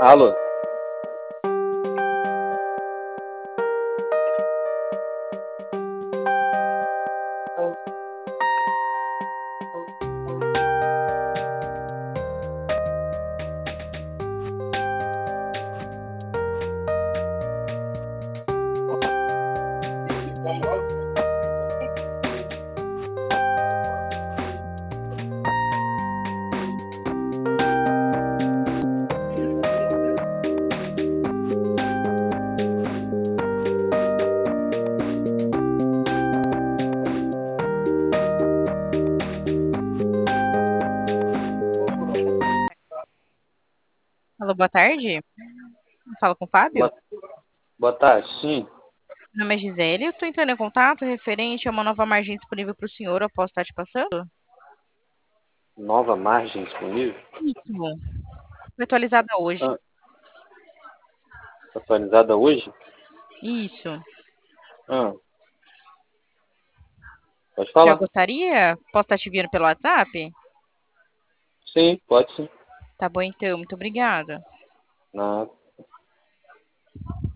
Alô? Alô, boa tarde. Fala com o Fábio. Boa, boa tarde, sim. Meu nome é Gisele. Eu estou entrando em contato referente a uma nova margem disponível para o senhor. Eu posso estar te passando? Nova margem disponível? Isso. Foi atualizada hoje. Ah, atualizada hoje? Isso. Ah, pode Já falar? gostaria? Posso estar te enviando pelo WhatsApp? Sim, pode sim. Tá bom, então. Muito obrigada. Nada.